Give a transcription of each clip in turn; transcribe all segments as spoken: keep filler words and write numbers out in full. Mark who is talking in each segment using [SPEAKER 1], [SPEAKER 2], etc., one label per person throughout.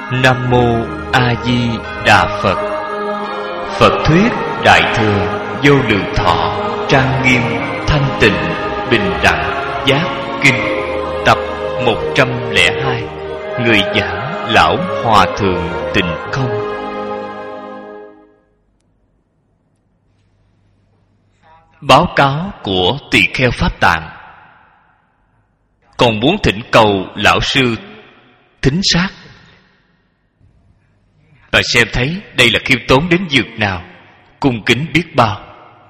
[SPEAKER 1] Nam Mô A Di Đà Phật. Phật thuyết Đại thừa Vô Lượng Thọ trang nghiêm thanh tịnh bình đẳng giác kinh, tập một trăm lẻ hai. Người giảng Lão Hòa Thượng Tịnh Không. Báo cáo của tỳ kheo Pháp Tạng. Còn muốn thỉnh cầu lão sư thính sát. Bạn xem thấy đây là khiêm tốn đến dược nào, cung kính biết bao.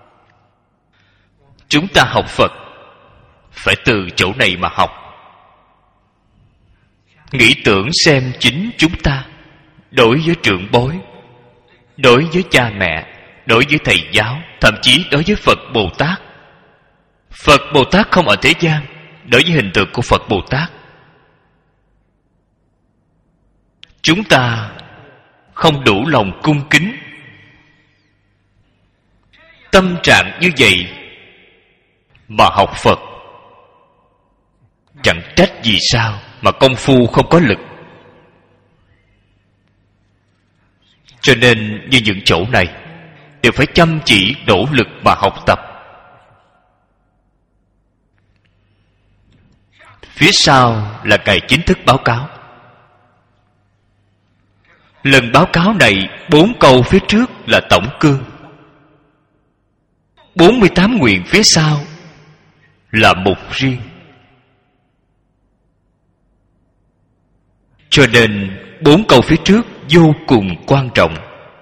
[SPEAKER 1] Chúng ta học Phật phải từ chỗ này mà học. Nghĩ tưởng xem chính chúng ta đối với trưởng bối, đối với cha mẹ, đối với thầy giáo, thậm chí đối với Phật Bồ Tát. Phật Bồ Tát không ở thế gian, đối với hình tượng của Phật Bồ Tát, chúng ta không đủ lòng cung kính. Tâm trạng như vậy mà học Phật, chẳng trách vì sao mà công phu không có lực. Cho nên như những chỗ này đều phải chăm chỉ nỗ lực mà học tập. Phía sau là ngày chính thức báo cáo. Lần báo cáo này, bốn câu phía trước là tổng cương, bốn mươi tám nguyện phía sau là mục riêng. Cho nên bốn câu phía trước vô cùng quan trọng.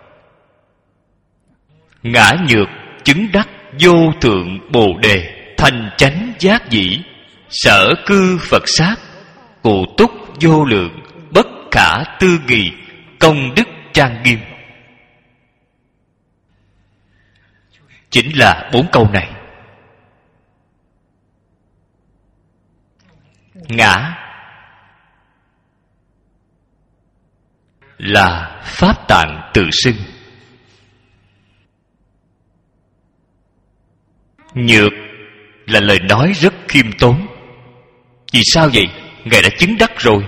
[SPEAKER 1] Ngã nhược chứng đắc vô thượng bồ đề, thành chánh giác dĩ, sở cư Phật sát, cụ túc vô lượng, bất khả tư nghị, công đức trang nghiêm. Chính là bốn câu này. Ngã là Pháp Tạng tự xưng. Nhược là lời nói rất khiêm tốn. Vì sao vậy? Ngài đã chứng đắc rồi.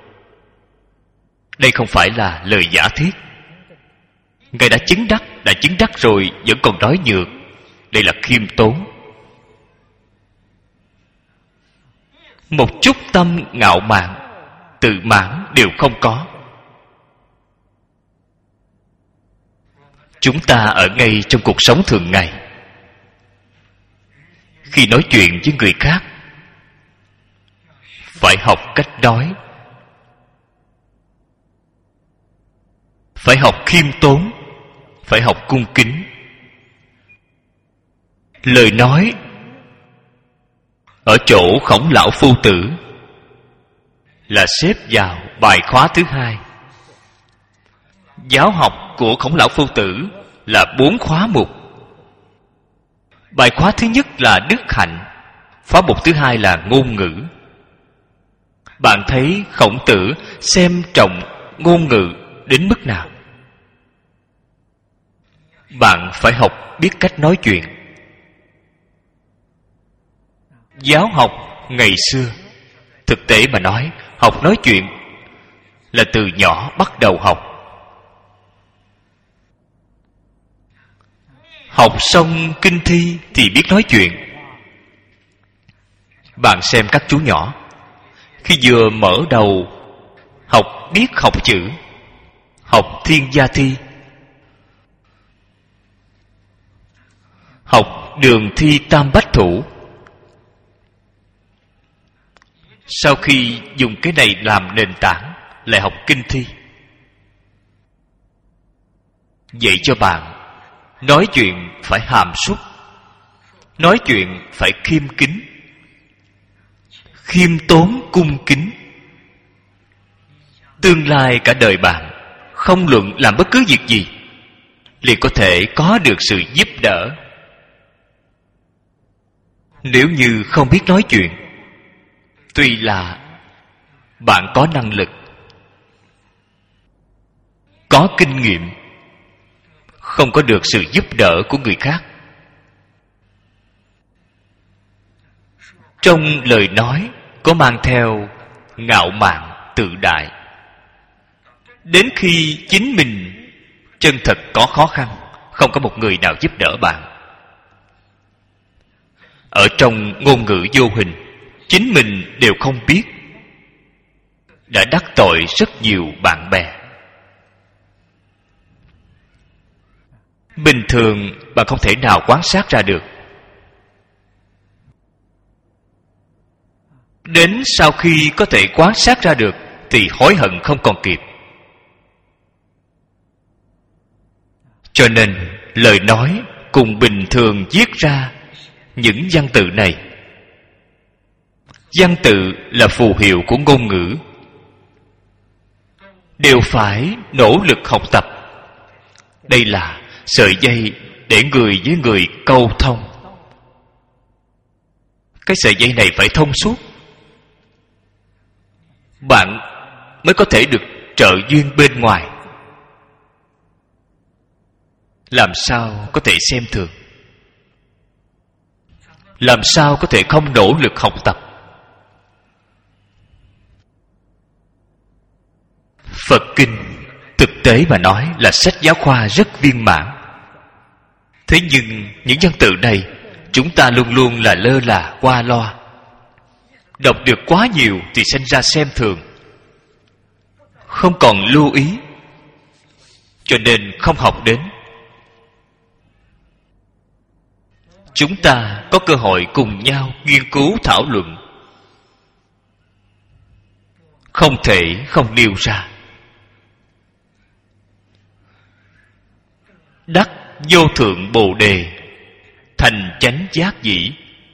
[SPEAKER 1] Đây không phải là lời giả thiết. Ngài đã chứng đắc, đã chứng đắc rồi vẫn còn nói nhược. Đây là khiêm tốn. Một chút tâm ngạo mạn, tự mãn đều không có. Chúng ta ở ngay trong cuộc sống thường ngày, khi nói chuyện với người khác, phải học cách nói, phải học khiêm tốn, phải học cung kính. Lời nói ở chỗ Khổng Lão Phu Tử là xếp vào bài khóa thứ hai. Giáo học của Khổng Lão Phu Tử là bốn khóa mục. Bài khóa thứ nhất là đức hạnh, khóa mục thứ hai là ngôn ngữ. Bạn thấy Khổng Tử xem trọng ngôn ngữ đến mức nào? Bạn phải học biết cách nói chuyện. Giáo học ngày xưa, thực tế mà nói, học nói chuyện là từ nhỏ bắt đầu học. Học xong kinh thi thì biết nói chuyện. Bạn xem các chú nhỏ, khi vừa mở đầu học biết học chữ, học thiên gia thi, học đường thi tam bách thủ. Sau khi dùng cái này làm nền tảng, lại học kinh thi. Dạy cho bạn nói chuyện phải hàm súc, nói chuyện phải khiêm kính, khiêm tốn cung kính. Tương lai cả đời bạn, không luận làm bất cứ việc gì, liền có thể có được sự giúp đỡ. Nếu như không biết nói chuyện, tuy là bạn có năng lực, có kinh nghiệm, không có được sự giúp đỡ của người khác. Trong lời nói có mang theo ngạo mạn tự đại. Đến khi chính mình chân thật có khó khăn, không có một người nào giúp đỡ bạn. Ở trong ngôn ngữ vô hình, chính mình đều không biết, đã đắc tội rất nhiều bạn bè. Bình thường bạn không thể nào quan sát ra được. Đến sau khi có thể quan sát ra được thì hối hận không còn kịp. Cho nên lời nói cùng bình thường viết ra những văn tự này. Văn tự là phù hiệu của ngôn ngữ, đều phải nỗ lực học tập. Đây là sợi dây để người với người câu thông. Cái sợi dây này phải thông suốt, bạn mới có thể được trợ duyên bên ngoài. Làm sao có thể xem thường? Làm sao có thể không nỗ lực học tập? Phật Kinh thực tế mà nói là sách giáo khoa rất viên mãn. Thế nhưng những văn tự này chúng ta luôn luôn là lơ là qua loa. Đọc được quá nhiều thì sinh ra xem thường, không còn lưu ý, cho nên không học đến. Chúng ta có cơ hội cùng nhau nghiên cứu thảo luận, không thể không nêu ra. Đắc vô thượng bồ đề, thành chánh giác dĩ.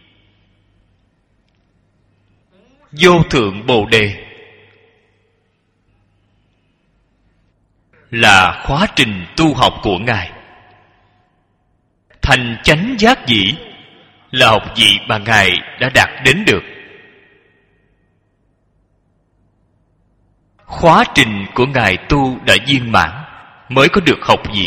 [SPEAKER 1] Vô thượng bồ đề là khóa trình tu học của Ngài. Thành chánh giác dĩ là học vị mà Ngài đã đạt đến được. Khóa trình của Ngài tu đã viên mãn mới có được học vị.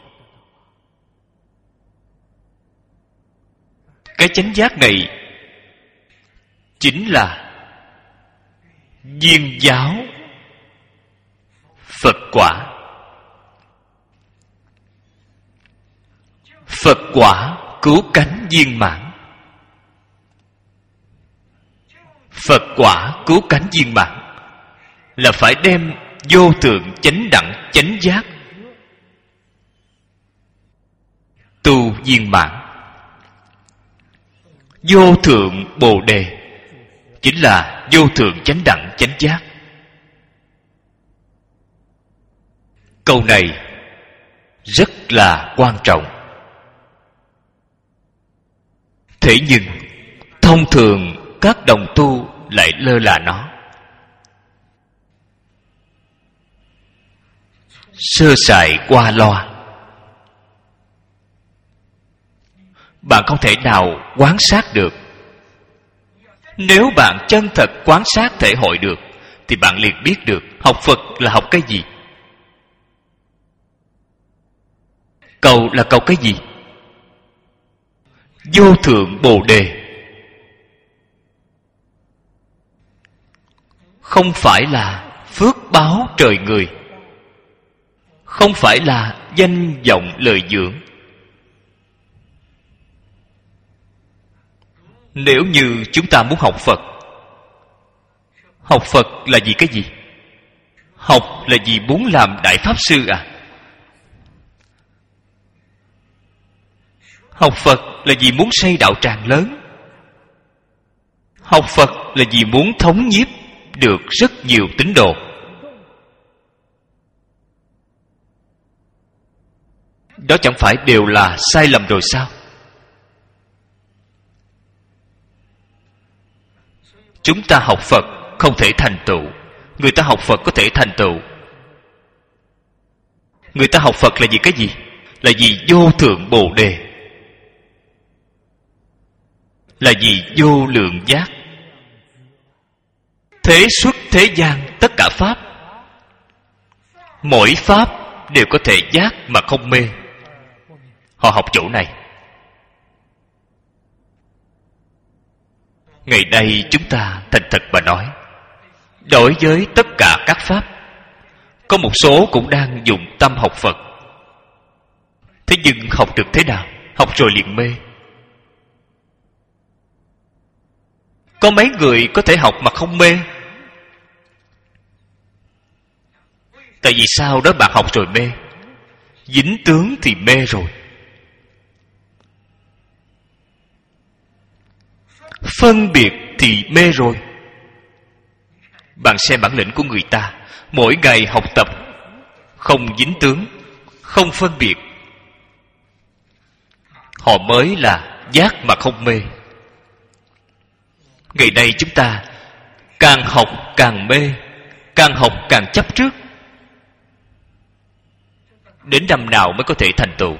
[SPEAKER 1] Cái chánh giác này chính là viên giáo Phật quả. Phật quả cứu cánh viên mãn. Phật quả cứu cánh viên mãn là phải đem vô thượng chánh đẳng chánh giác tu viên mãn. Vô thượng bồ đề chính là vô thượng chánh đẳng chánh giác. Câu này rất là quan trọng. Thế nhưng thông thường các đồng tu lại lơ là nó, sơ sài qua loa. Bạn không thể nào quán sát được. Nếu bạn chân thật quán sát thể hội được thì bạn liền biết được học Phật là học cái gì, cầu là cầu cái gì. Vô thượng bồ đề không phải là phước báo trời người, không phải là danh vọng lời dưỡng. Nếu như chúng ta muốn học Phật, học Phật là vì cái gì? Học là vì muốn làm Đại Pháp Sư à? Học Phật là vì muốn xây đạo tràng lớn. Học Phật là vì muốn thống nhiếp được rất nhiều tín đồ. Đó chẳng phải đều là sai lầm rồi sao? Chúng ta học Phật không thể thành tựu, người ta học Phật có thể thành tựu. Người ta học Phật là vì cái gì? Là vì vô thượng bồ đề, là vì vô lượng giác. Thế xuất thế gian tất cả pháp, mỗi pháp đều có thể giác mà không mê. Họ học chỗ này. Ngày nay chúng ta thành thật mà nói, đối với tất cả các pháp, Có một số cũng đang dụng tâm học Phật. Thế nhưng học được thế nào? Học rồi liền mê. Có mấy người có thể học mà không mê? Tại vì sao đó bạn học rồi mê? Dính tướng thì mê rồi. Phân biệt thì mê rồi. Bạn xem bản lĩnh của người ta, mỗi ngày học tập, không dính tướng, không phân biệt, họ mới là giác mà không mê. Ngày nay chúng ta càng học càng mê, càng học càng chấp trước. Đến năm nào mới có thể thành tựu?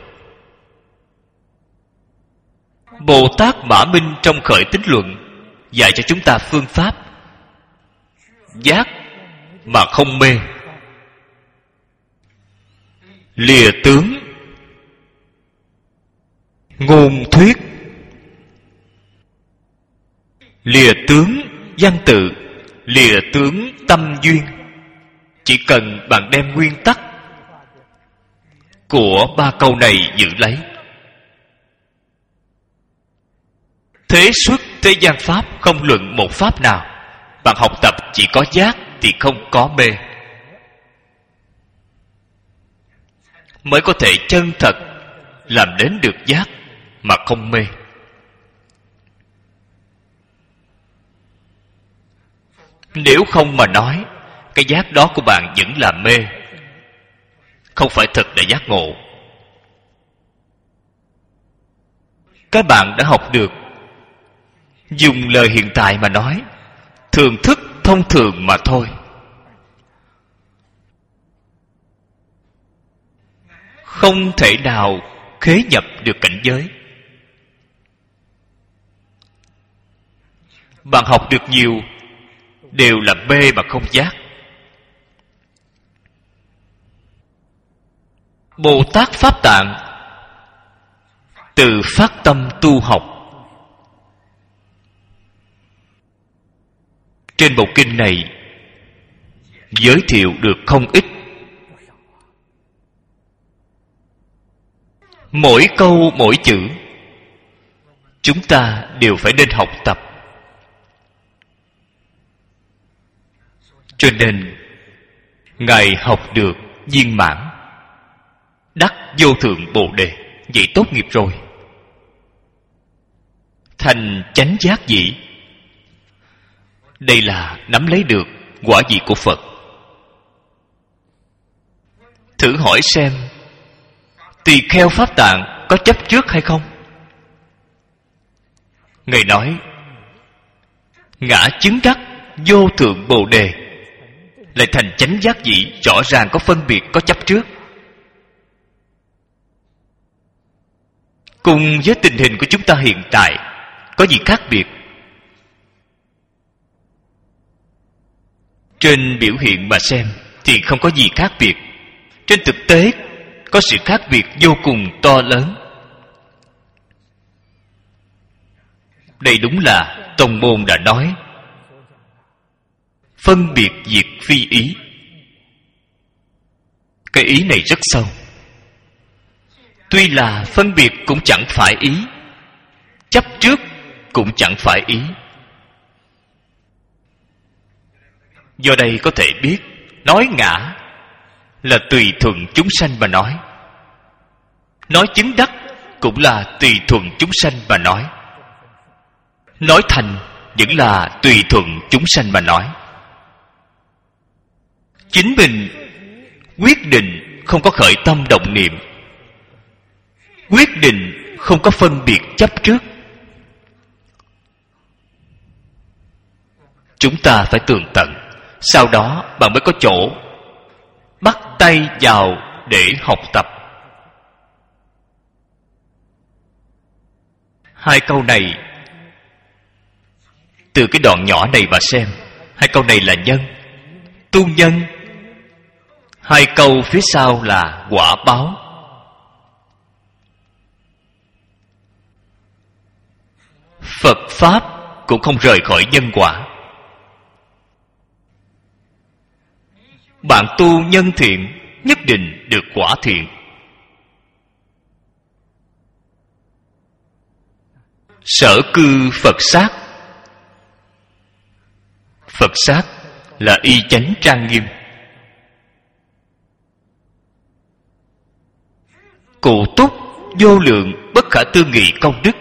[SPEAKER 1] Bồ Tát Mã Minh trong Khởi Tín Luận dạy cho chúng ta phương pháp giác mà không mê. Lìa tướng ngôn thuyết, lìa tướng văn tự, lìa tướng tâm duyên. Chỉ cần bạn đem nguyên tắc của ba câu này giữ lấy, thế xuất thế gian pháp không luận một pháp nào. Bạn học tập chỉ có giác thì không có mê, mới có thể chân thật làm đến được giác mà không mê. Nếu không mà nói, cái giác đó của bạn vẫn là mê, không phải thật là giác ngộ. Các bạn đã học được, dùng lời hiện tại mà nói, thường thức thông thường mà thôi. Không thể nào khế nhập được cảnh giới. Bạn học được nhiều đều là mê mà không giác. Bồ Tát Pháp Tạng từ phát tâm tu học. Trên bộ kinh này giới thiệu được không ít. Mỗi câu mỗi chữ chúng ta đều phải nên học tập. Cho nên Ngài học được viên mãn, đắc vô thượng Bồ Đề. Vậy tốt nghiệp rồi, thành chánh giác vị. Đây là nắm lấy được quả vị của Phật. Thử hỏi xem, tỳ kheo Pháp Tạng có chấp trước hay không? Ngài nói ngã chứng đắc vô thượng Bồ Đề, lại thành chánh giác vị, rõ ràng có phân biệt, có chấp trước. Cùng với tình hình của chúng ta hiện tại có gì khác biệt? Trên biểu hiện mà xem thì không có gì khác biệt. Trên thực tế có sự khác biệt vô cùng to lớn. Đây đúng là tông môn đã nói phân biệt diệt phi ý. Cái ý này rất sâu. Tuy là phân biệt cũng chẳng phải ý, chấp trước cũng chẳng phải ý. Do đây có thể biết, nói ngã là tùy thuận chúng sanh mà nói, nói chứng đắc cũng là tùy thuận chúng sanh mà nói, nói thành vẫn là tùy thuận chúng sanh mà nói. Chính mình quyết định không có khởi tâm động niệm, quyết định không có phân biệt chấp trước. Chúng ta phải tường tận, sau đó bạn mới có chỗ bắt tay vào để học tập. Hai câu này, từ cái đoạn nhỏ này mà xem, hai câu này là nhân, tu nhân. Hai câu phía sau là quả báo. Phật Pháp cũng không rời khỏi nhân quả. bạn tu nhân thiện nhất định được quả thiện. Sở cư Phật sát. Phật sát là y chánh trang nghiêm. Cụ túc vô lượng bất khả tư nghị công đức.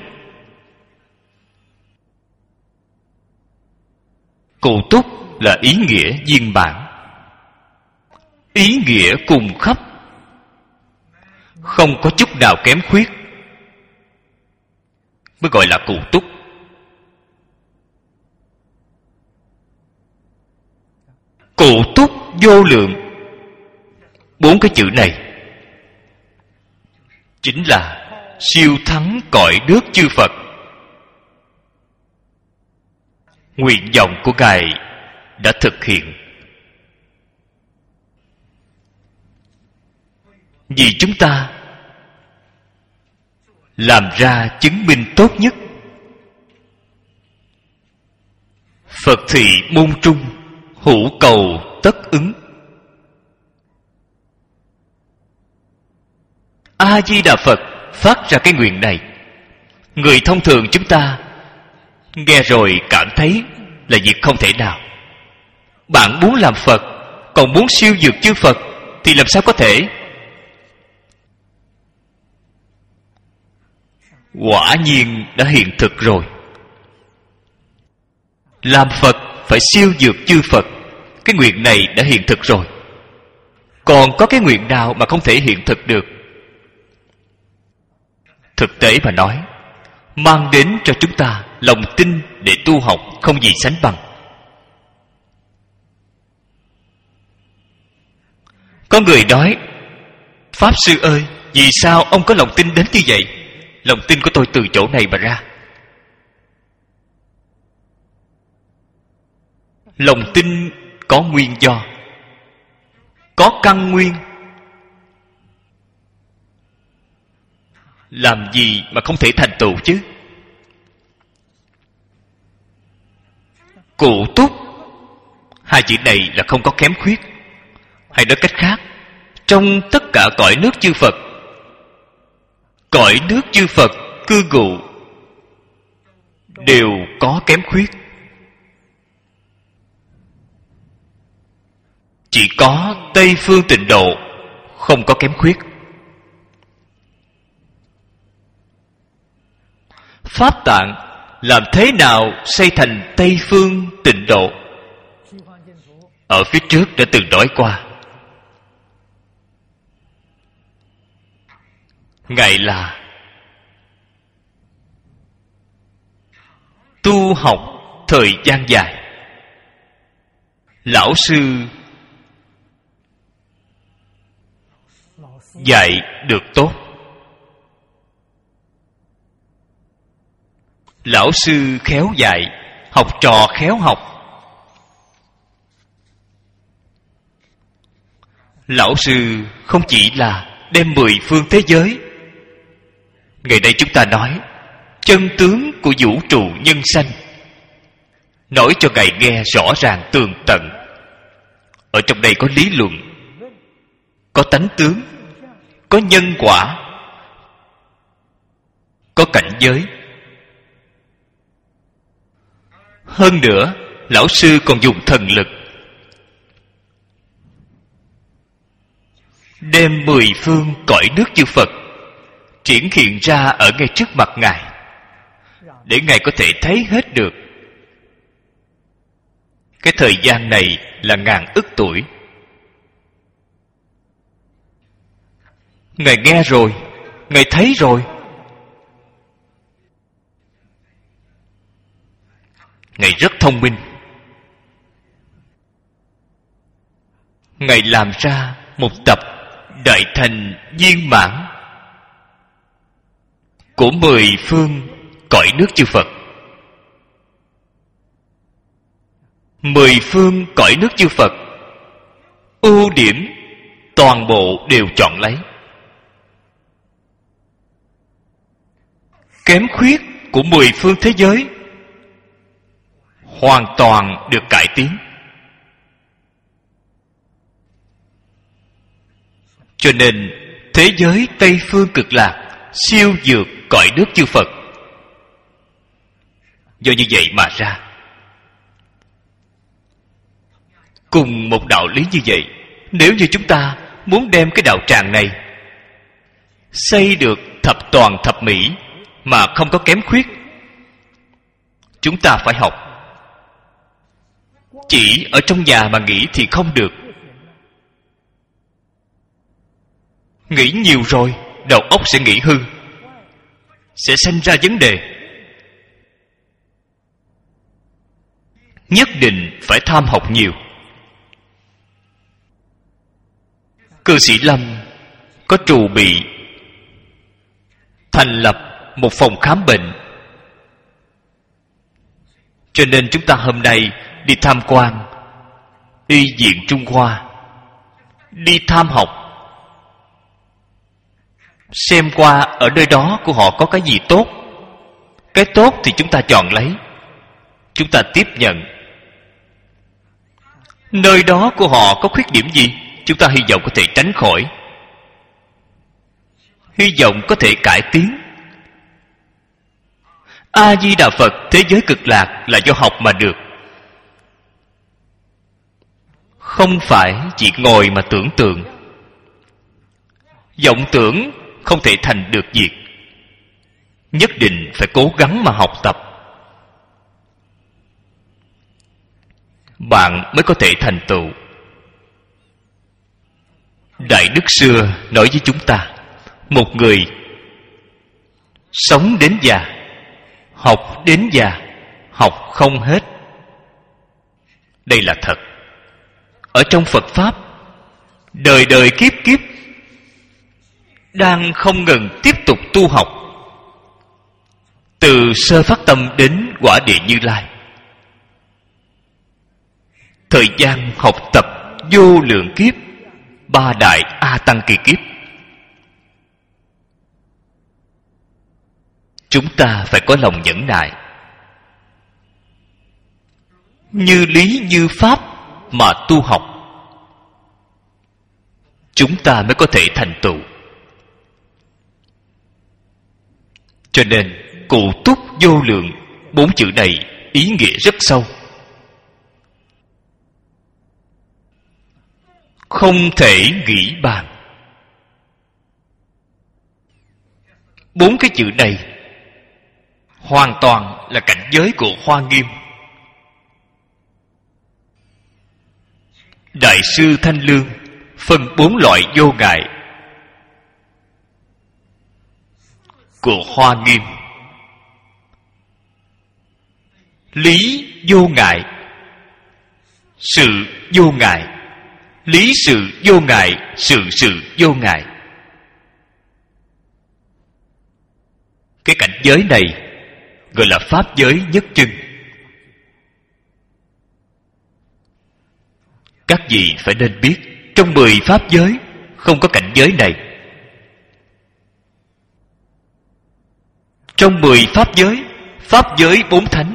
[SPEAKER 1] Cụ túc là ý nghĩa viên bản, ý nghĩa cùng khắp, không có chút nào kém khuyết, mới gọi là cụ túc. Cụ túc vô lượng, bốn cái chữ này chính là siêu thắng cõi nước chư Phật. Nguyện vọng của Ngài đã thực hiện. Vì chúng ta làm ra chứng minh tốt nhất. Phật thị môn trung, hữu cầu tất ứng. A Di Đà Phật phát ra cái nguyện này. Người thông thường chúng ta nghe rồi cảm thấy là việc không thể nào. Bạn muốn làm Phật, còn muốn siêu vượt chư Phật thì làm sao có thể? Quả nhiên đã hiện thực rồi. Làm Phật phải siêu vượt chư Phật, cái nguyện này đã hiện thực rồi. Còn có cái nguyện nào mà không thể hiện thực được? Thực tế mà nói, mang đến cho chúng ta lòng tin để tu học không gì sánh bằng. Có người nói: Pháp Sư ơi, vì sao ông có lòng tin đến như vậy? Lòng tin của tôi từ chỗ này mà ra. Lòng tin có nguyên do, có căn nguyên. Làm gì mà không thể thành tựu chứ? Cụ túc, hai chữ này là không có kém khuyết. Hay nói cách khác, trong tất cả cõi nước chư Phật, cõi nước chư Phật cư ngụ đều có kém khuyết. Chỉ có Tây Phương Tịnh Độ không có kém khuyết. Pháp Tạng làm thế nào xây thành Tây Phương Tịnh Độ? Ở phía trước đã từng nói qua. Ngài là tu học thời gian dài, lão sư dạy được tốt. Lão sư khéo dạy, học trò khéo học. Lão sư không chỉ là đem mười phương thế giới, ngày nay chúng ta nói chân tướng của vũ trụ nhân sanh, nói cho Ngài nghe rõ ràng tường tận. Ở trong đây có lý luận, có tánh tướng, có nhân quả, có cảnh giới. Hơn nữa, lão sư còn dùng thần lực đem mười phương cõi nước chư Phật triển hiện ra ở ngay trước mặt Ngài, để Ngài có thể thấy hết được. Cái thời gian này là ngàn ức tuổi. Ngài nghe rồi, Ngài thấy rồi. Ngài rất thông minh. Ngài làm ra một tập đại thành viên mãn của mười phương cõi nước chư Phật. Mười phương cõi nước chư Phật, ưu điểm toàn bộ đều chọn lấy. Kém khuyết của mười phương thế giới hoàn toàn được cải tiến. Cho nên thế giới Tây Phương Cực Lạc siêu vượt cõi nước chư Phật. Do như vậy mà ra. Cùng một đạo lý như vậy, nếu như chúng ta muốn đem cái đạo tràng này xây được thập toàn thập mỹ mà không có kém khuyết, chúng ta phải học. Chỉ ở trong nhà mà nghĩ thì không được. Nghĩ nhiều rồi, đầu óc sẽ nghĩ hư, sẽ sanh ra vấn đề. Nhất định phải tham học nhiều. Cư sĩ Lâm có trù bị thành lập một phòng khám bệnh. Cho nên chúng ta hôm nay đi tham quan Y viện Trung Hoa, đi tham học, xem qua ở nơi đó của họ có cái gì tốt. Cái tốt thì chúng ta chọn lấy, chúng ta tiếp nhận. Nơi đó của họ có khuyết điểm gì, chúng ta hy vọng có thể tránh khỏi, hy vọng có thể cải tiến. A Di Đà Phật thế giới cực lạc là do học mà được, không phải chỉ ngồi mà tưởng tượng. Vọng tưởng không thể thành được việc, nhất định phải cố gắng mà học tập, bạn mới có thể thành tựu. Đại Đức xưa nói với chúng ta, một người sống đến già, học đến già, học không hết. Đây là thật. Ở trong Phật Pháp, đời đời kiếp kiếp đang không ngừng tiếp tục tu học, từ sơ phát tâm đến quả địa Như Lai. Thời gian học tập vô lượng kiếp, ba đại A Tăng kỳ kiếp. Chúng ta phải có lòng nhẫn nại, như lý như pháp mà tu học, chúng ta mới có thể thành tựu. Cho nên cụ túc vô lượng, bốn chữ này ý nghĩa rất sâu, không thể nghĩ bàn. Bốn cái chữ này hoàn toàn là cảnh giới của Hoa Nghiêm. Đại sư Thanh Lương phân bốn loại vô ngại của Hoa Nghiêm. Lý vô ngại, sự vô ngại, lý sự vô ngại, sự sự vô ngại. Cái cảnh giới này gọi là pháp giới nhất chân. Các vị phải nên biết, trong mười pháp giới không có cảnh giới này. Trong mười pháp giới, pháp giới bốn thánh,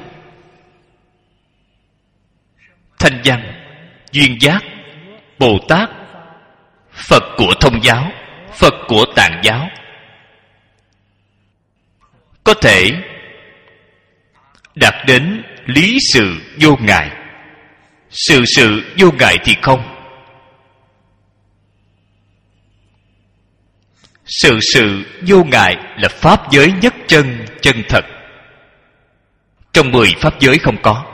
[SPEAKER 1] Thanh Văn, Duyên Giác, Bồ Tát, Phật của Thông giáo, Phật của Tạng giáo, có thể đạt đến lý sự vô ngại. Sự sự vô ngại thì không. Sự sự vô ngại là pháp giới nhất chân, chân thật. Trong mười pháp giới không có.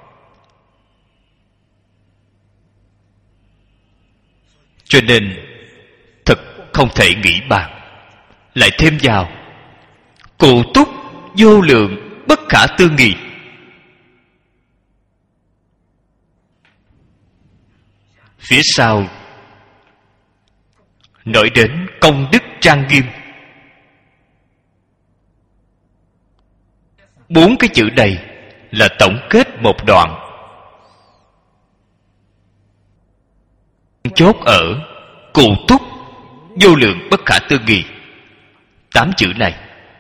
[SPEAKER 1] Cho nên thật không thể nghĩ bàn. Lại thêm vào cụ túc vô lượng bất khả tư nghị. Phía sau nói đến công đức trang nghiêm. Bốn cái chữ này là tổng kết một đoạn, chốt ở cụ túc vô lượng bất khả tư nghị. Tám chữ này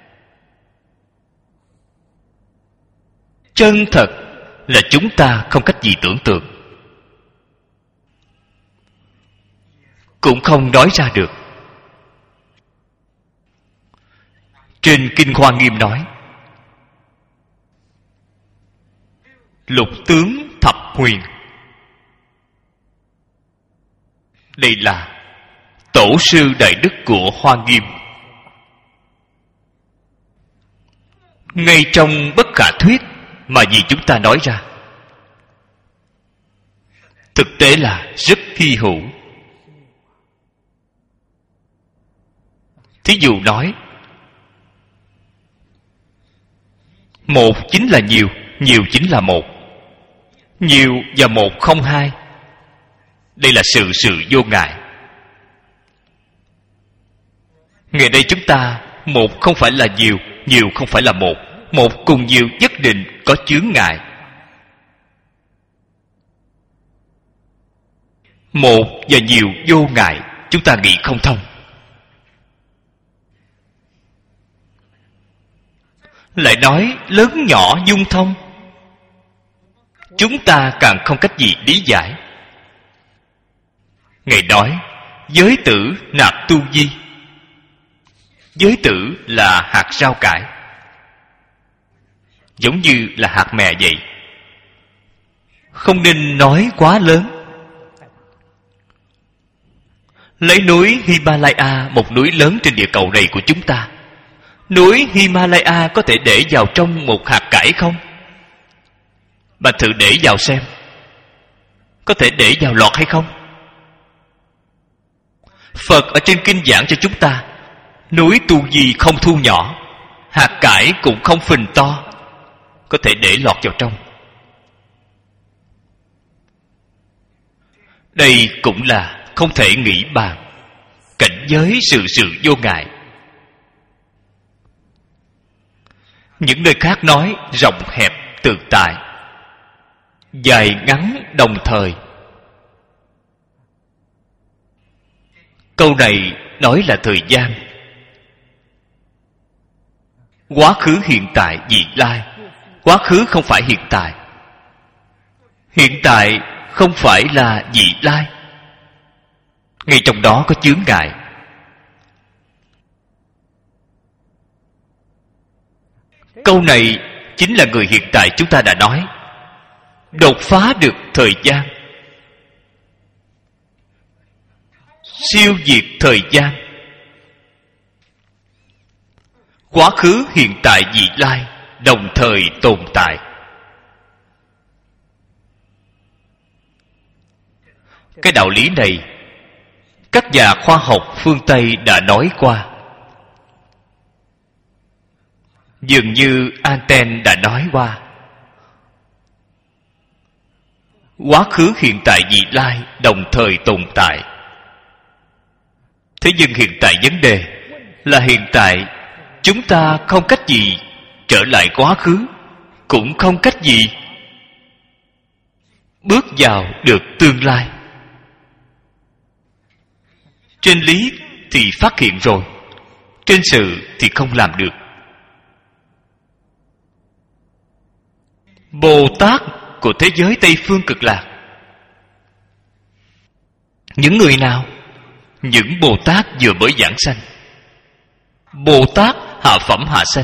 [SPEAKER 1] chân thật là chúng ta không cách gì tưởng tượng, cũng không nói ra được. Trên Kinh Hoa Nghiêm nói, lục tướng thập huyền. Đây là tổ sư đại đức của Hoa Nghiêm. Ngay trong bất khả thuyết mà vì chúng ta nói ra, thực tế là rất hy hữu. Thí dụ nói, một chính là nhiều, nhiều chính là một. Nhiều và một không hai. Đây là sự sự vô ngại. Ngày nay chúng ta, một không phải là nhiều, nhiều không phải là một. Một cùng nhiều nhất định có chướng ngại. Một và nhiều vô ngại, chúng ta nghĩ không thông. Lại nói lớn nhỏ dung thông, chúng ta càng không cách gì lý giải. Ngài nói giới tử nạp tu di. Giới tử là hạt rau cải, giống như là hạt mè vậy. Không nên nói quá lớn. Lấy núi Himalaya, một núi lớn trên địa cầu này của chúng ta. Núi Himalaya có thể để vào trong một hạt cải không? Bạn thử để vào xem, có thể để vào lọt hay không? Phật ở trên kinh giảng cho chúng ta, núi Tu Di không thu nhỏ, hạt cải cũng không phình to, có thể để lọt vào trong. Đây cũng là không thể nghĩ bàn. Cảnh giới sự sự vô ngại. Những nơi khác nói rộng hẹp tự tại, dài ngắn đồng thời. Câu này nói là thời gian, quá khứ, hiện tại, vị lai. Quá khứ không phải hiện tại, hiện tại không phải là vị lai. Ngay trong đó có chướng ngại. Câu này chính là người hiện tại chúng ta đã nói, đột phá được thời gian, siêu diệt thời gian. Quá khứ, hiện tại, vị lai đồng thời tồn tại. Cái đạo lý này các nhà khoa học phương Tây đã nói qua. Dường như Einstein đã nói qua. Quá khứ, hiện tại, vị lai đồng thời tồn tại. Thế nhưng hiện tại vấn đề là hiện tại chúng ta không cách gì trở lại quá khứ, cũng không cách gì bước vào được tương lai. Trên lý thì phát hiện rồi, trên sự thì không làm được. Bồ Tát của thế giới Tây Phương Cực Lạc, những người nào? Những Bồ Tát vừa mới giảng sanh, Bồ Tát hạ phẩm hạ sanh.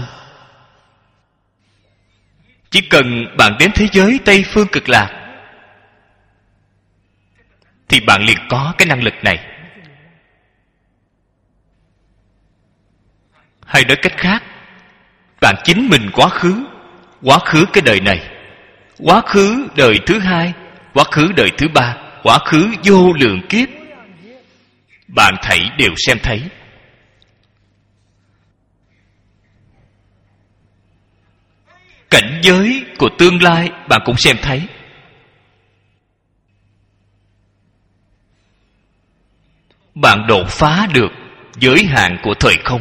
[SPEAKER 1] Chỉ cần bạn đến thế giới Tây Phương Cực Lạc thì bạn liền có cái năng lực này. Hay nói cách khác, bạn chính mình quá khứ, quá khứ cái đời này, quá khứ đời thứ hai, quá khứ đời thứ ba, quá khứ vô lượng kiếp, bạn thảy đều xem thấy. Cảnh giới của tương lai bạn cũng xem thấy. Bạn đột phá được giới hạn của thời không.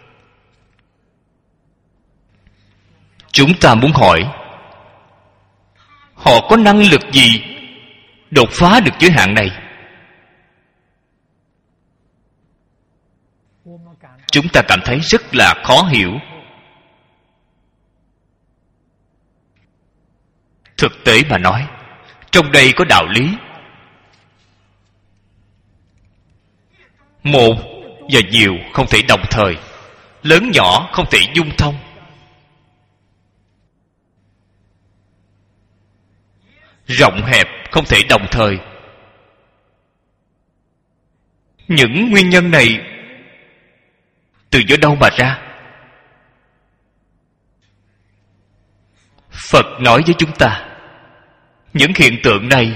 [SPEAKER 1] Chúng ta muốn hỏi, họ có năng lực gì đột phá được giới hạn này? Chúng ta cảm thấy rất là khó hiểu. Thực tế mà nói, trong đây có đạo lý. Một và nhiều không thể đồng thời. lớn nhỏ không thể dung thông. Rộng hẹp không thể đồng thời. Những nguyên nhân này từ do đâu mà ra? Phật nói với chúng ta, những hiện tượng này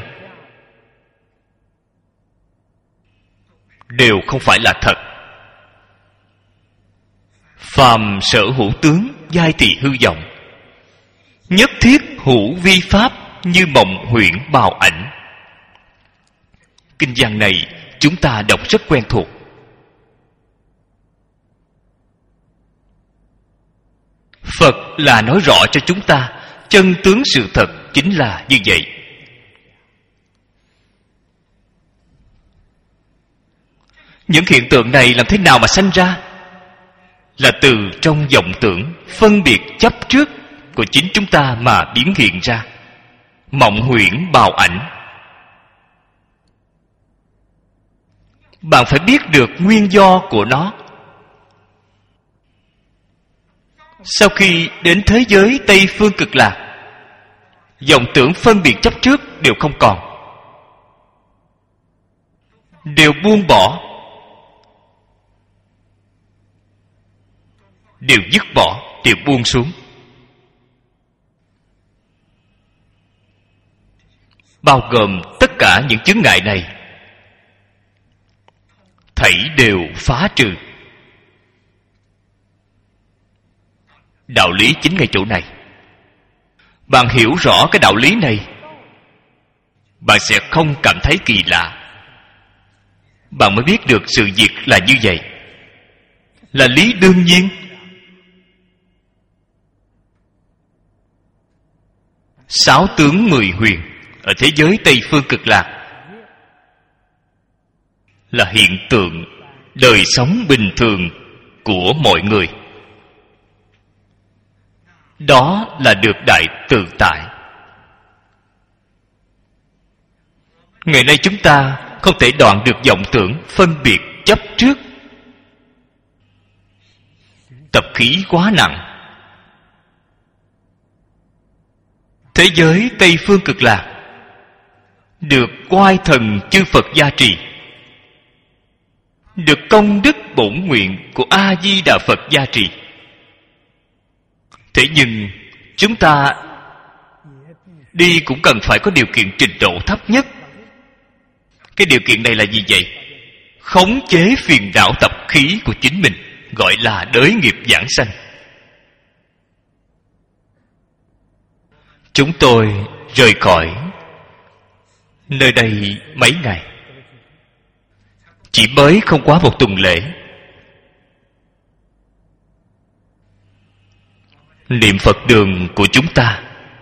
[SPEAKER 1] đều không phải là thật. Phàm sở hữu tướng, giai thị hư vọng, nhất thiết hữu vi pháp, như mộng huyễn bào ảnh. Kinh văn này chúng ta đọc rất quen thuộc. Phật là nói rõ cho chúng ta chân tướng sự thật chính là như vậy. Những hiện tượng này làm thế nào mà sanh ra? Là từ trong vọng tưởng phân biệt chấp trước của chính chúng ta mà biến hiện ra. Mộng huyễn bào ảnh. Bạn phải biết được nguyên do của nó. Sau khi đến thế giới Tây Phương Cực Lạc, vọng tưởng phân biệt chấp trước đều không còn, đều buông bỏ, đều dứt bỏ, đều buông xuống. Bao gồm tất cả những chướng ngại này, thảy đều phá trừ. Đạo lý chính ngay chỗ này. Bạn hiểu rõ cái đạo lý này, bạn sẽ không cảm thấy kỳ lạ. Bạn mới biết được sự việc là như vậy, là lý đương nhiên. Sáu tướng mười huyền ở thế giới Tây Phương Cực Lạc là hiện tượng đời sống bình thường của mọi người. Đó là được đại tự tại. Ngày nay chúng ta không thể đoạn được vọng tưởng phân biệt chấp trước. Tập khí quá nặng. Thế giới Tây Phương Cực Lạc được oai thần chư Phật gia trì, được công đức bổn nguyện của A Di Đà Phật gia trì. Thế nhưng chúng ta đi cũng cần phải có điều kiện trình độ thấp nhất. Cái điều kiện này là gì vậy? Khống chế phiền não tập khí của chính mình, gọi là đới nghiệp giảng sanh. Chúng tôi rời khỏi nơi đây mấy ngày, chỉ mới không quá một tuần lễ. Niệm Phật đường của chúng ta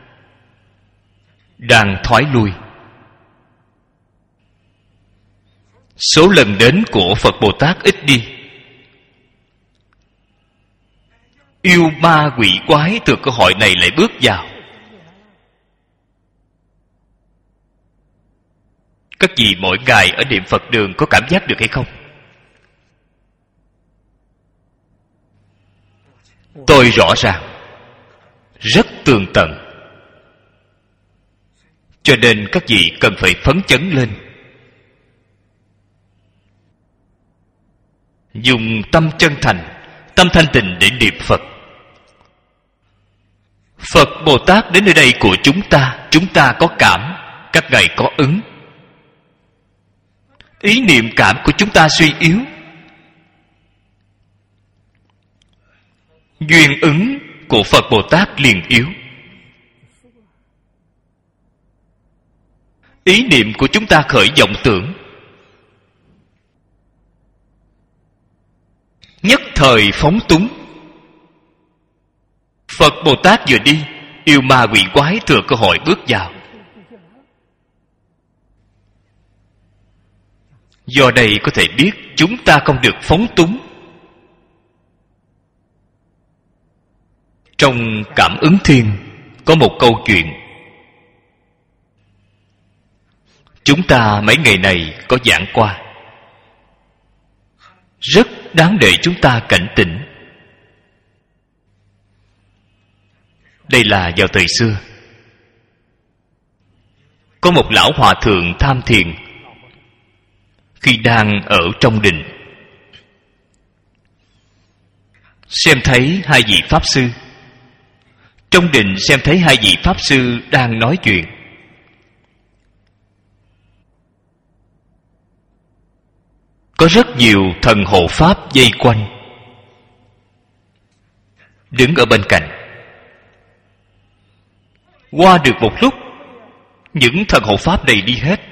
[SPEAKER 1] đang thoái lui. Số lần đến của Phật Bồ Tát ít đi. Yêu ma quỷ quái từ cơ hội này lại bước vào. Các vị mỗi ngày ở niệm Phật đường có cảm giác được hay không? Tôi rõ ràng, rất tường tận. Cho nên các vị cần phải phấn chấn lên, dùng tâm chân thành, tâm thanh tịnh để niệm Phật. Phật Bồ Tát đến nơi đây của chúng ta, chúng ta có cảm, các ngài có ứng. Ý niệm cảm của chúng ta suy yếu, duyên ứng của Phật Bồ Tát liền yếu. Ý niệm của chúng ta khởi vọng tưởng, nhất thời phóng túng. Phật Bồ Tát vừa đi, yêu ma quỷ quái thừa cơ hội bước vào. Do đây có thể biết chúng ta không được phóng túng. Trong Cảm Ứng Thiên có một câu chuyện. Chúng ta mấy ngày này có giảng qua, rất đáng để chúng ta cảnh tỉnh. Đây là vào thời xưa, có một lão hòa thượng tham thiền. Khi đang ở trong đình, xem thấy hai vị pháp sư. Trong đình xem thấy hai vị pháp sư đang nói chuyện. Có rất nhiều thần hộ pháp vây quanh, đứng ở bên cạnh. Qua được một lúc, những thần hộ pháp này đi hết.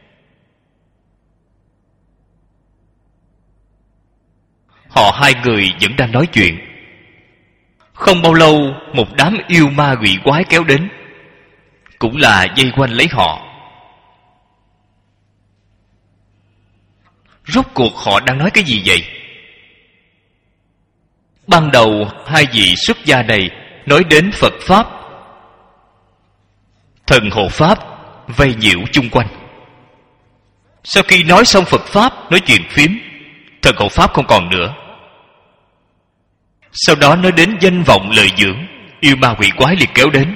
[SPEAKER 1] Họ hai người vẫn đang nói chuyện. Không bao lâu, một đám yêu ma quỷ quái kéo đến, cũng là vây quanh lấy họ. Rốt cuộc họ đang nói cái gì vậy? Ban đầu hai vị xuất gia này nói đến Phật Pháp. Thần hộ Pháp vây nhiễu chung quanh. Sau khi nói xong Phật Pháp, nói chuyện phiếm, thần hộ Pháp không còn nữa. Sau đó nói đến danh vọng lợi dưỡng, yêu ma quỷ quái liền kéo đến.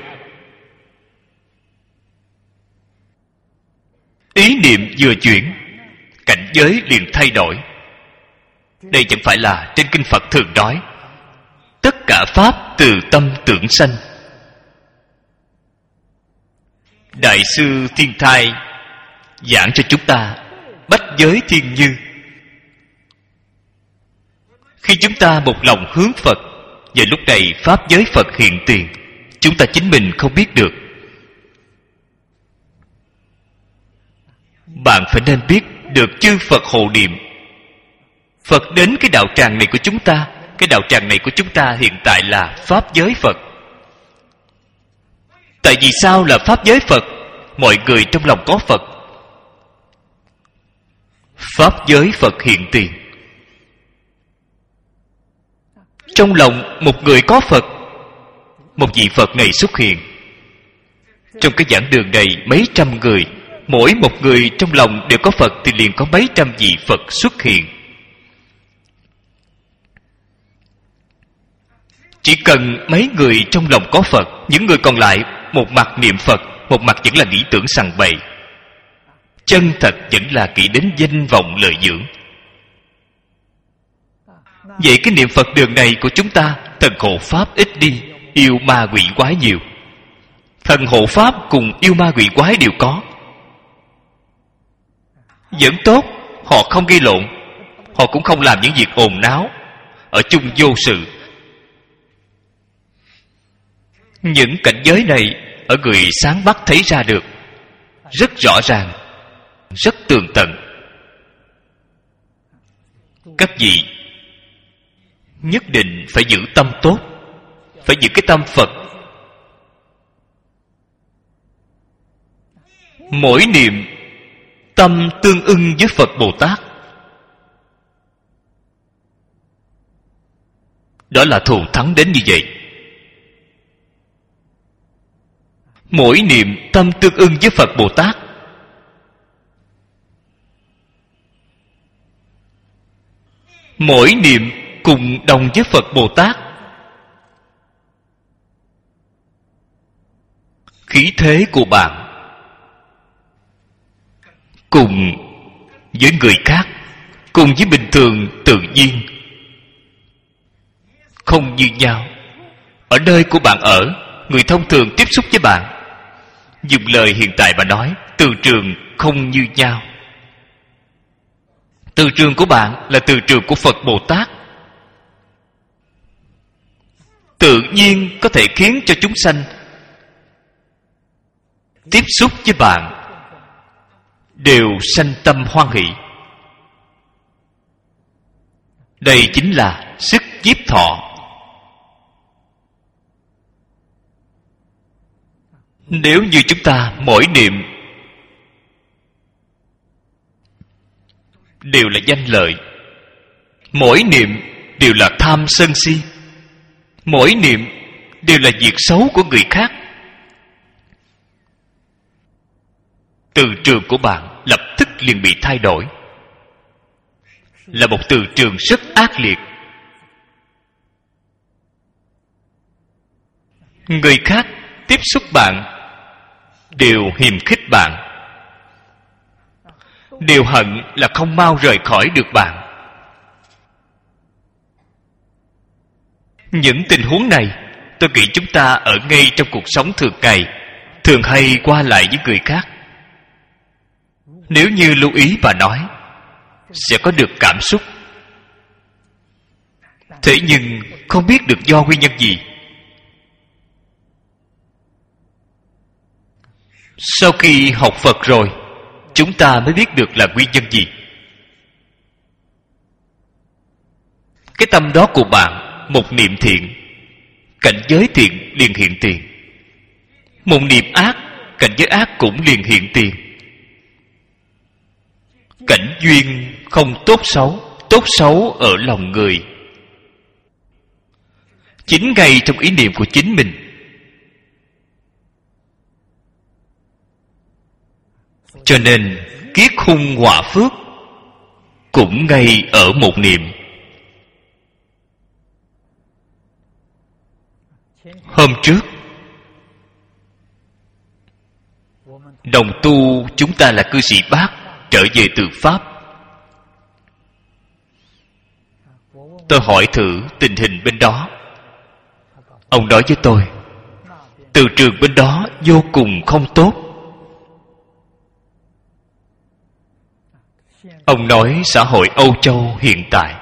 [SPEAKER 1] Ý niệm vừa chuyển, cảnh giới liền thay đổi. Đây chẳng phải là trên kinh Phật thường nói tất cả pháp từ tâm tưởng sanh. Đại sư Thiên Thai giảng cho chúng ta bách giới thiên như. Khi chúng ta một lòng hướng Phật, và lúc này pháp giới Phật hiện tiền, chúng ta chính mình không biết được. Bạn phải nên biết được chư Phật hộ niệm. Phật đến cái đạo tràng này của chúng ta. Cái đạo tràng này của chúng ta hiện tại là pháp giới Phật. Tại vì sao là pháp giới Phật? Mọi người trong lòng có Phật. Pháp giới Phật hiện tiền. Trong lòng một người có Phật, một vị Phật này xuất hiện. Trong cái giảng đường này mấy trăm người, mỗi một người trong lòng đều có Phật, thì liền có mấy trăm vị Phật xuất hiện. Chỉ cần mấy người trong lòng có Phật, những người còn lại một mặt niệm Phật, một mặt vẫn là nghĩ tưởng sằng bậy. Chân thật vẫn là nghĩ đến danh vọng lợi dưỡng. Vậy cái niệm Phật đường này của chúng ta, thần hộ pháp ít đi, yêu ma quỷ quái nhiều. Thần hộ pháp cùng yêu ma quỷ quái đều có. Vẫn tốt, họ không gây lộn, họ cũng không làm những việc ồn náo, ở chung vô sự. Những cảnh giới này ở người sáng mắt thấy ra được, rất rõ ràng, rất tường tận. Các vị nhất định phải giữ tâm tốt, phải giữ cái tâm Phật. Mỗi niệm tâm tương ưng với Phật Bồ Tát, đó là thù thắng đến như vậy. Mỗi niệm tâm tương ưng với Phật Bồ Tát, mỗi niệm cùng đồng với Phật Bồ Tát, khí thế của bạn cùng với người khác, cùng với bình thường tự nhiên không như nhau. Ở nơi của bạn ở, người thông thường tiếp xúc với bạn, dùng lời hiện tại mà nói, từ trường không như nhau. Từ trường của bạn là từ trường của Phật Bồ Tát, tự nhiên có thể khiến cho chúng sanh tiếp xúc với bạn đều sanh tâm hoan hỷ. Đây chính là sức nhiếp thọ. Nếu như chúng ta mỗi niệm đều là danh lợi, mỗi niệm đều là tham sân si, mỗi niệm đều là việc xấu của người khác, từ trường của bạn lập tức liền bị thay đổi, là một từ trường rất ác liệt. Người khác tiếp xúc bạn đều hiềm khích bạn, đều hận là không mau rời khỏi được bạn. Những tình huống này tôi nghĩ chúng ta ở ngay trong cuộc sống thường ngày thường hay qua lại với người khác. Nếu như lưu ý và nói, sẽ có được cảm xúc. Thế nhưng không biết được do nguyên nhân gì. Sau khi học Phật rồi, chúng ta mới biết được là nguyên nhân gì. Cái tâm đó của bạn, một niệm thiện, cảnh giới thiện liền hiện tiền. Một niệm ác, cảnh giới ác cũng liền hiện tiền. Cảnh duyên không tốt xấu, tốt xấu ở lòng người. Chính ngay trong ý niệm của chính mình. Cho nên kiết hung họa phước cũng ngay ở một niệm. Hôm trước đồng tu chúng ta là cư sĩ Bác trở về từ Pháp. Tôi hỏi thử tình hình bên đó. Ông nói với tôi, từ trường bên đó vô cùng không tốt. Ông nói xã hội Âu Châu hiện tại,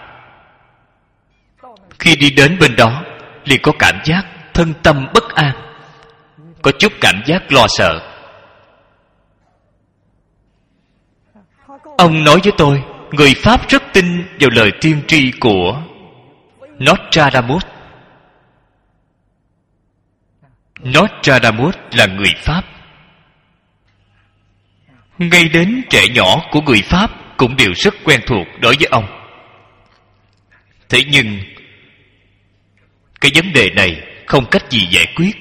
[SPEAKER 1] khi đi đến bên đó liền có cảm giác thân tâm bất an, có chút cảm giác lo sợ. Ông nói với tôi, người Pháp rất tin vào lời tiên tri của Nostradamus. Nostradamus là người Pháp. Ngay đến trẻ nhỏ của người Pháp cũng đều rất quen thuộc đối với ông. Thế nhưng cái vấn đề này không cách gì giải quyết.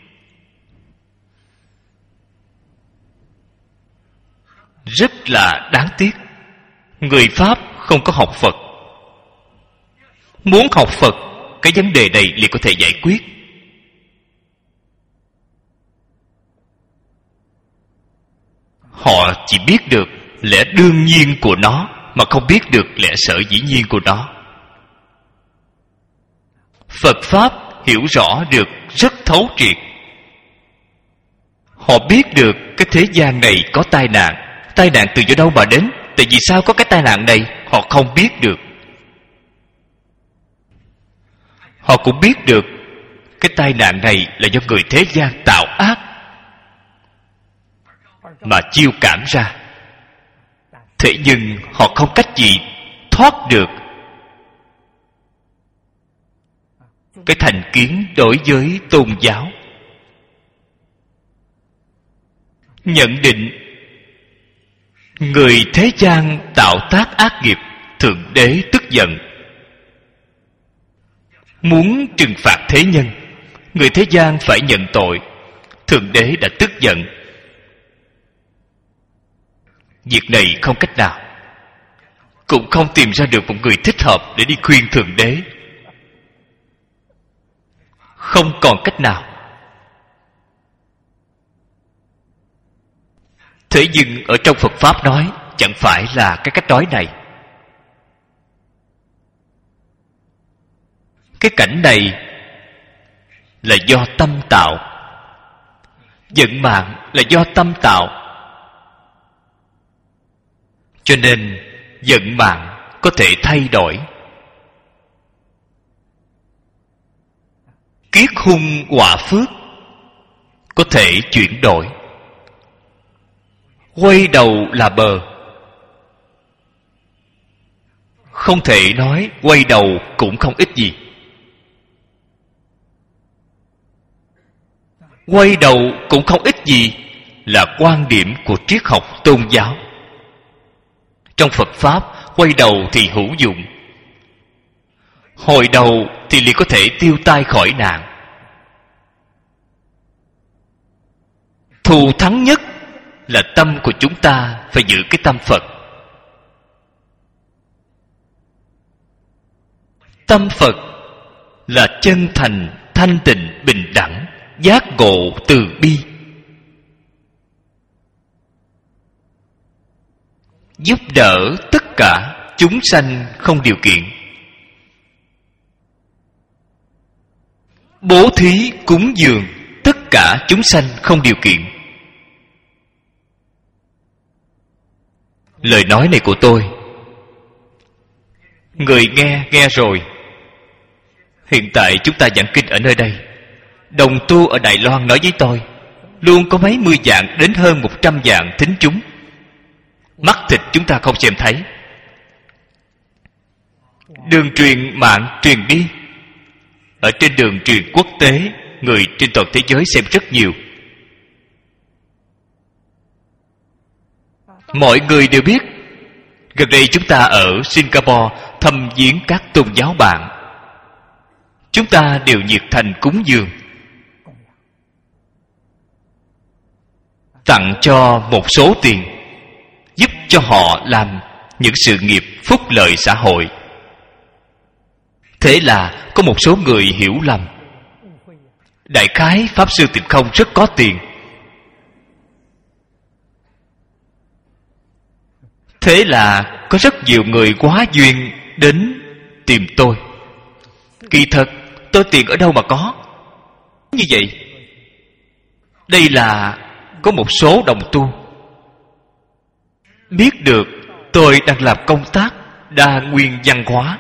[SPEAKER 1] Rất là đáng tiếc, người Pháp không có học Phật. Muốn học Phật, cái vấn đề này liền có thể giải quyết. Họ chỉ biết được lẽ đương nhiên của nó, mà không biết được lẽ sở dĩ nhiên của nó. Phật Pháp hiểu rõ được rất thấu triệt. Họ biết được cái thế gian này có tai nạn. Tai nạn từ do đâu mà đến? Tại vì sao có cái tai nạn này? Họ không biết được. Họ cũng biết được cái tai nạn này là do người thế gian tạo ác mà chiêu cảm ra. Thế nhưng họ không cách gì thoát được cái thành kiến đối với tôn giáo. Nhận định người thế gian tạo tác ác nghiệp, Thượng Đế tức giận, muốn trừng phạt thế nhân. Người thế gian phải nhận tội, Thượng Đế đã tức giận. Việc này không cách nào, cũng không tìm ra được một người thích hợp để đi khuyên Thượng Đế. Không còn cách nào. Thế nhưng ở trong Phật Pháp nói chẳng phải là cái cách nói này. Cái cảnh này là do tâm tạo, vận mạng là do tâm tạo. Cho nên vận mạng có thể thay đổi. Kiết hung họa phước có thể chuyển đổi. Quay đầu là bờ. Không thể nói quay đầu cũng không ích gì. Quay đầu cũng không ích gì là quan điểm của triết học tôn giáo. Trong Phật Pháp, quay đầu thì hữu dụng, hồi đầu thì liền có thể tiêu tai khỏi nạn. Thù thắng nhất là tâm của chúng ta phải giữ cái tâm Phật. Tâm Phật là chân thành, thanh tịnh, bình đẳng, giác ngộ từ bi, giúp đỡ tất cả chúng sanh không điều kiện, bố thí cúng dường tất cả chúng sanh không điều kiện. Lời nói này của tôi, người nghe nghe rồi. Hiện tại chúng ta giảng kinh ở nơi đây. Đồng tu ở Đài Loan nói với tôi, luôn có mấy mươi vạn đến hơn một trăm vạn thính chúng. Mắt thịt chúng ta không xem thấy. Đường truyền mạng truyền đi. Ở trên đường truyền quốc tế, người trên toàn thế giới xem rất nhiều. Mọi người đều biết. Gần đây chúng ta ở Singapore thăm viếng các tôn giáo bạn. Chúng ta đều nhiệt thành cúng dường, tặng cho một số tiền, giúp cho họ làm những sự nghiệp phúc lợi xã hội. Thế là có một số người hiểu lầm, đại khái Pháp Sư Tịnh Không rất có tiền. Thế là có rất nhiều người quá duyên đến tìm tôi. Kỳ thật tôi tiền ở đâu mà có. Như vậy, đây là có một số đồng tu biết được tôi đang làm công tác đa nguyên văn hóa,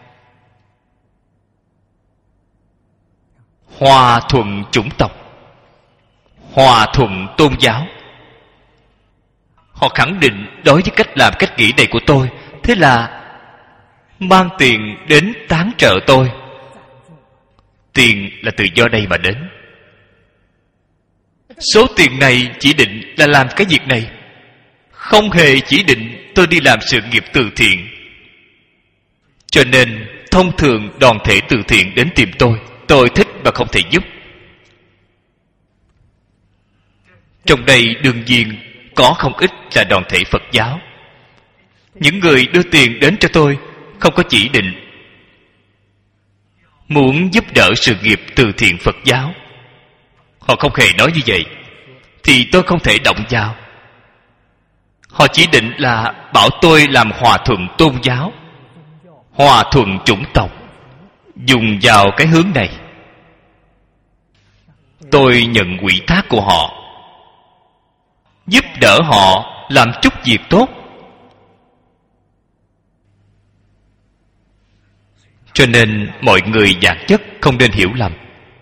[SPEAKER 1] hòa thuận chủng tộc, hòa thuận tôn giáo. Họ khẳng định đối với cách làm cách nghĩ này của tôi, thế là mang tiền đến tán trợ tôi. Tiền là từ do đây mà đến. Số tiền này chỉ định là làm cái việc này, không hề chỉ định tôi đi làm sự nghiệp từ thiện. Cho nên thông thường đoàn thể từ thiện đến tìm tôi, tôi thích mà không thể giúp. Trong đây đương nhiên có không ít là đoàn thể Phật giáo. Những người đưa tiền đến cho tôi không có chỉ định muốn giúp đỡ sự nghiệp từ thiện Phật giáo. Họ không hề nói như vậy, thì tôi không thể động vào. Họ chỉ định là bảo tôi làm hòa thuận tôn giáo, hòa thuận chủng tộc, dùng vào cái hướng này. Tôi nhận ủy thác của họ, giúp đỡ họ làm chút việc tốt. Cho nên mọi người giản chất không nên hiểu lầm.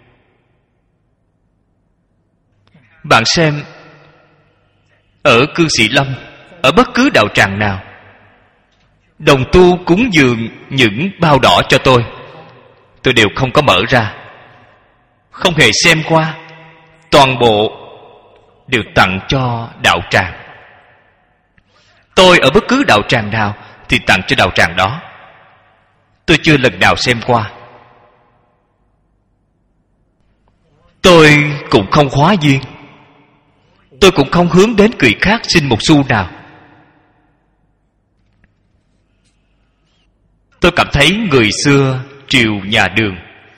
[SPEAKER 1] Bạn xem, ở Cư Sĩ Lâm, ở bất cứ đạo tràng nào, đồng tu cúng dường những bao đỏ cho tôi, tôi đều không có mở ra, không hề xem qua. Toàn bộ đều tặng cho đạo tràng. Tôi ở bất cứ đạo tràng nào thì tặng cho đạo tràng đó. Tôi chưa lần nào xem qua. Tôi cũng không khóa duyên. Tôi cũng không hướng đến người khác xin một xu nào. Tôi cảm thấy người xưa triều nhà Đường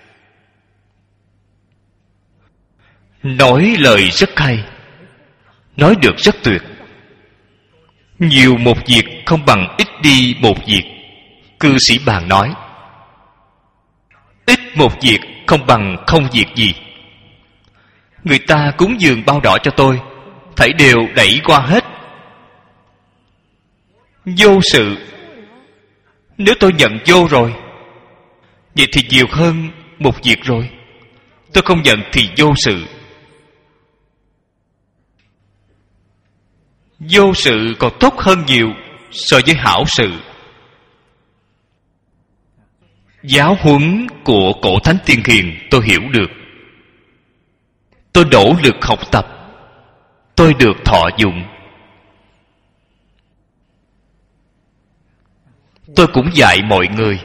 [SPEAKER 1] nói lời rất hay, nói được rất tuyệt. Nhiều một việc không bằng ít đi một việc. Cư sĩ Bàn nói, ít một việc không bằng không việc gì. Người ta cúng dường bao đỏ cho tôi, thảy đều đẩy qua hết, vô sự. Nếu tôi nhận vô rồi, vậy thì nhiều hơn một việc rồi. Tôi không nhận thì vô sự. Vô sự còn tốt hơn nhiều so với hảo sự. Giáo huấn của cổ thánh tiên hiền tôi hiểu được. Tôi nỗ lực học tập, tôi được thọ dụng. Tôi cũng dạy mọi người,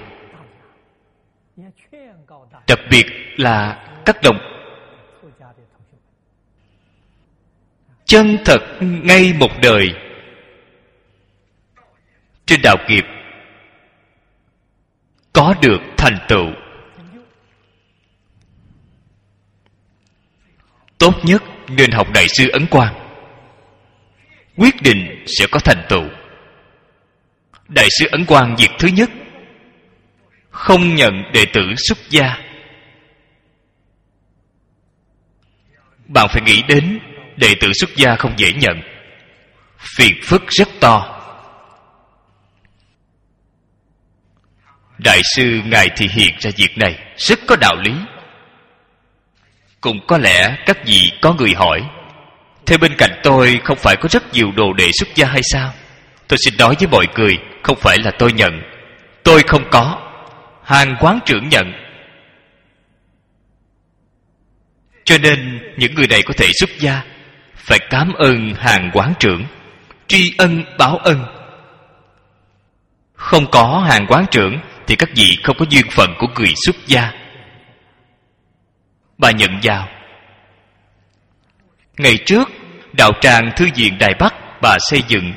[SPEAKER 1] đặc biệt là các đồng chân thật ngay một đời trên đạo nghiệp có được thành tựu. tốt nhất nên học Đại sư Ấn Quang, quyết định sẽ có thành tựu. Đại sư Ấn Quang việc thứ nhất, không nhận đệ tử xuất gia. Bạn phải nghĩ đến đệ tử xuất gia không dễ nhận, phiền phức rất to. Đại sư ngài thì hiện ra việc này rất có đạo lý. Cũng có lẽ các vị có người hỏi, thế bên cạnh tôi không phải có rất nhiều đồ đệ xuất gia hay sao? Tôi xin nói với mọi người, không phải là tôi nhận, tôi không có, Hàng quán trưởng nhận. Cho nên những người này có thể xuất gia, phải cảm ơn Hàng quán trưởng, tri ân báo ân. Không có Hàng quán trưởng thì các vị không có duyên phận của người xuất gia. Bà nhận vào. Ngày trước đạo tràng Thư viện Đài Bắc bà xây dựng.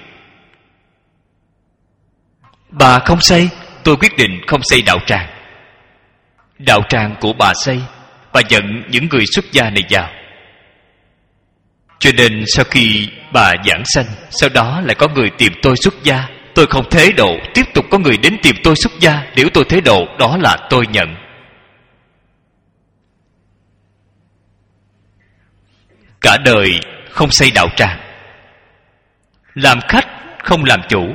[SPEAKER 1] Bà không xây, tôi quyết định không xây đạo tràng. Đạo tràng của bà xây, bà nhận những người xuất gia này vào. Cho nên sau khi bà giảng sanh, sau đó lại có người tìm tôi xuất gia. Tôi không thế độ, tiếp tục có người đến tìm tôi xuất gia. Nếu tôi thế độ, đó là tôi nhận. Cả đời không xây đạo tràng, làm khách không làm chủ,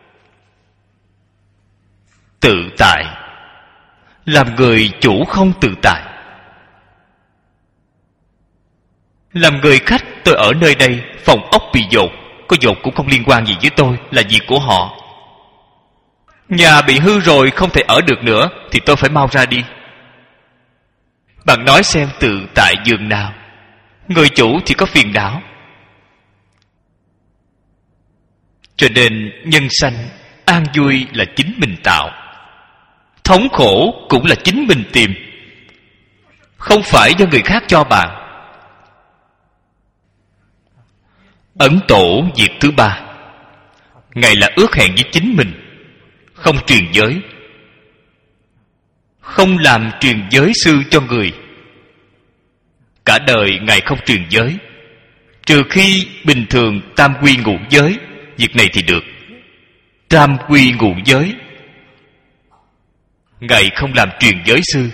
[SPEAKER 1] tự tại. Làm người chủ không tự tại. Làm người khách, tôi ở nơi đây, phòng ốc bị dột, có dột cũng không liên quan gì với tôi, là việc của họ. Nhà bị hư rồi không thể ở được nữa thì tôi phải mau ra đi. Bạn nói xem tự tại giường nào? Người chủ thì có phiền não. Cho nên nhân sanh an vui là chính mình tạo, thống khổ cũng là chính mình tìm, không phải do người khác cho bạn. Ấn Tổ việc thứ ba, ngài là ước hẹn với chính mình, không truyền giới, không làm truyền giới sư cho người. Cả đời ngài không truyền giới, trừ khi bình thường tam quy ngũ giới, việc này thì được. Tam quy ngũ giới ngài không làm truyền giới sư.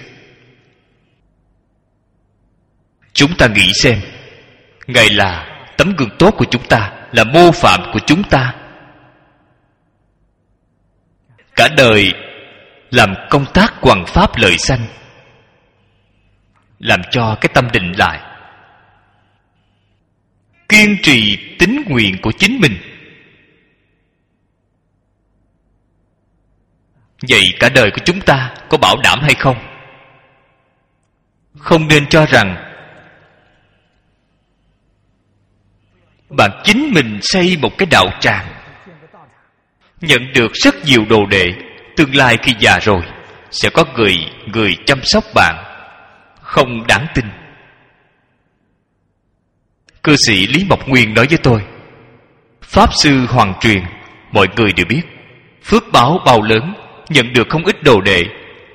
[SPEAKER 1] Chúng ta nghĩ xem, ngài là tấm gương tốt của chúng ta, là mô phạm của chúng ta. Cả đời làm công tác hoằng pháp lợi sanh, làm cho cái tâm định lại, kiên trì tín nguyện của chính mình. Vậy cả đời của chúng ta có bảo đảm hay không? Không nên cho rằng bạn chính mình xây một cái đạo tràng, nhận được rất nhiều đồ đệ, tương lai khi già rồi sẽ có người người chăm sóc bạn. Không đáng tin. Cư sĩ Lý Mộc Nguyên nói với tôi, Pháp Sư Hoàng Truyền mọi người đều biết, phước báo bao lớn, nhận được không ít đồ đệ.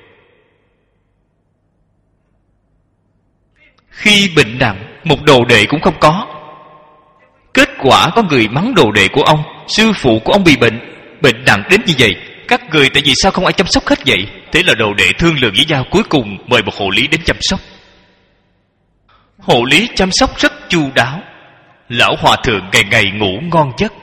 [SPEAKER 1] Khi bệnh nặng, một đồ đệ cũng không có. Kết quả có người mắng đồ đệ của ông, sư phụ của ông bị bệnh, bệnh nặng đến như vậy, các người tại vì sao không ai chăm sóc hết vậy? Thế là đồ đệ thương lượng với nhau, cuối cùng mời một hộ lý đến chăm sóc. Hộ lý chăm sóc rất chu đáo, lão hòa thượng ngày ngày ngủ ngon giấc.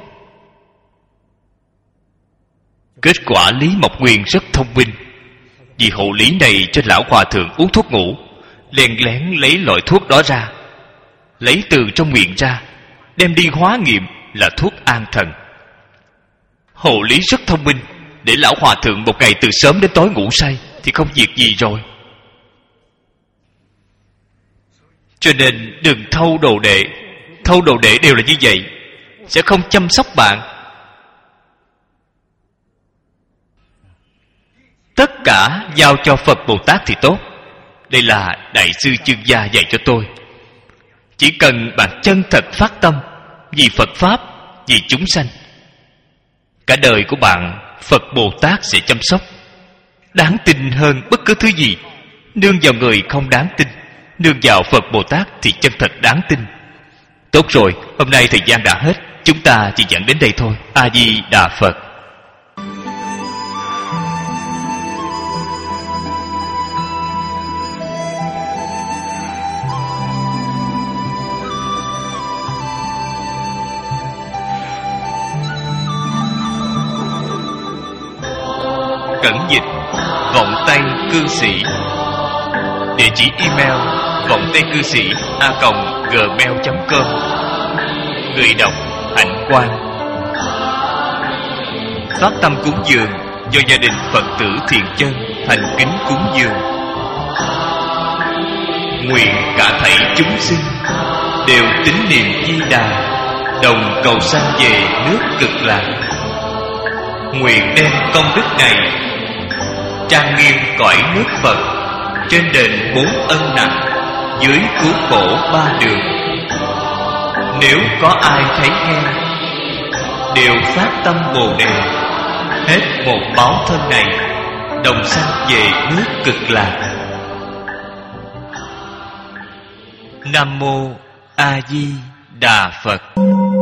[SPEAKER 1] Kết quả Lý Mộc Nguyên rất thông minh, vì hộ lý này cho lão hòa thượng uống thuốc ngủ, lén lén lấy loại thuốc đó ra, lấy từ trong miệng ra, đem đi hóa nghiệm là thuốc an thần. Hộ lý rất thông minh, để lão hòa thượng một ngày từ sớm đến tối ngủ say thì không việc gì rồi. Cho nên đừng thâu đồ đệ. Thâu đồ đệ đều là như vậy, sẽ không chăm sóc bạn. Tất cả giao cho Phật Bồ Tát thì tốt. Đây là Đại sư Chương Gia dạy cho tôi. Chỉ cần bạn chân thật phát tâm, vì Phật Pháp, vì chúng sanh, cả đời của bạn Phật Bồ Tát sẽ chăm sóc. Đáng tin hơn bất cứ thứ gì. Nương vào người không đáng tin, nương vào Phật Bồ Tát thì chân thật đáng tin. Tốt rồi, hôm nay thời gian đã hết, chúng ta chỉ dẫn đến đây thôi. A Di Đà Phật. Cẩn dịch Vọng Tây Cư Sĩ. Địa chỉ email vọng tây cư sĩ a còng gmail chấm com. Người đọc Hạnh Quang. Phát tâm cúng dường do gia đình Phật tử Thiện Chân thành kính cúng dường. Nguyện cả thảy chúng sinh đều tín niệm Di Đà, đồng cầu sanh về nước Cực Lạc. Nguyện đem công đức này trang nghiêm cõi nước Phật, trên đền bốn ân nặng, dưới cứu khổ ba đường. Nếu có ai thấy nghe, đều phát tâm Bồ Đề, hết một báo thân này, đồng sanh về nước Cực Lạc. Nam Mô A Di Đà Phật.